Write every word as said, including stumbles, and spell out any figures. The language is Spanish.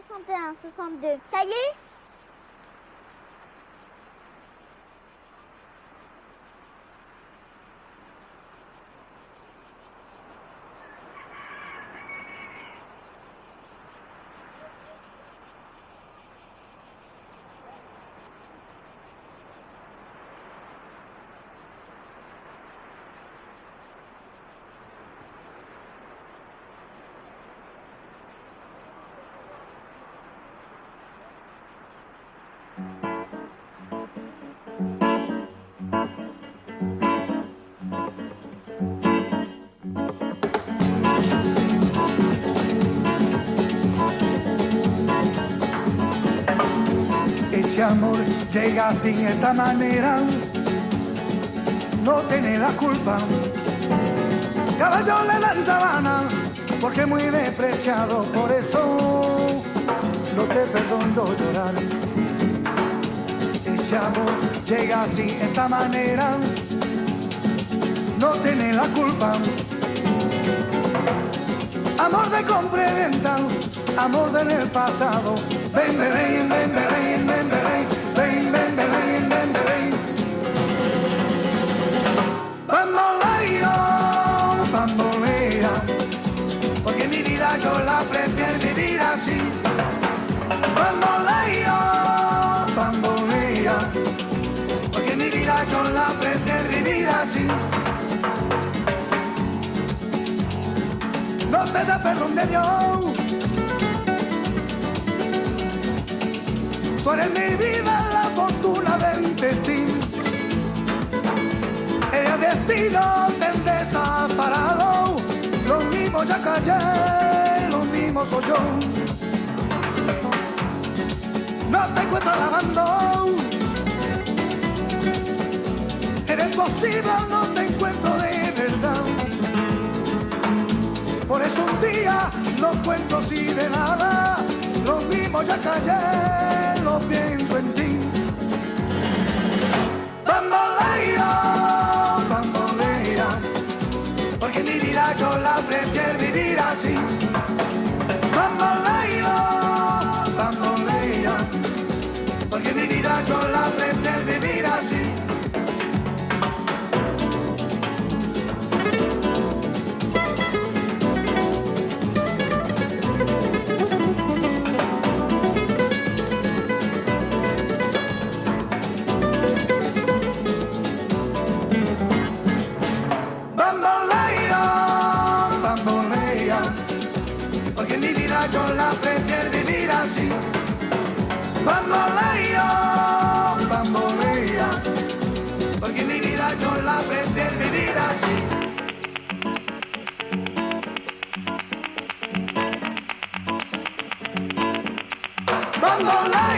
soixante et un, soixante-deux. Ça y est? Ese amor llega sin esta manera, no tiene la culpa. Caballo le dan sabana, porque es muy despreciado, por eso no te perdono llorar. Ese amor llega sin esta manera, no tiene la culpa. Amor de compra y venta, amor del pasado. Ven, ven, ven, ven, ven, ven, ven, ven, ven, ven, ven, ven. Bamboleo, bambolea, porque mi vida yo la prefiero vivir así. Bamboleo, bambolea, porque mi vida yo la prefiero vivir así. No te da perdón de Dios. Tú eres mi vida, la fortuna del destino. El destino te desaparado. Lo mismo ya callé, lo mismo soy yo. No te encuentro lavando. Eres posible, no te encuentro de verdad. Por eso un día no cuento así de nada. Lo mismo ya callé, lo pienso en ti. Bambolea, bambolea, porque mi vida yo la prefiero vivir así. Bambolea, bambolea, porque mi vida yo la prefiero vivir así. Yo la prefiero vivir así. Bambolea, bambolea, porque mi vida yo la prefiero vivir así. Bambolea.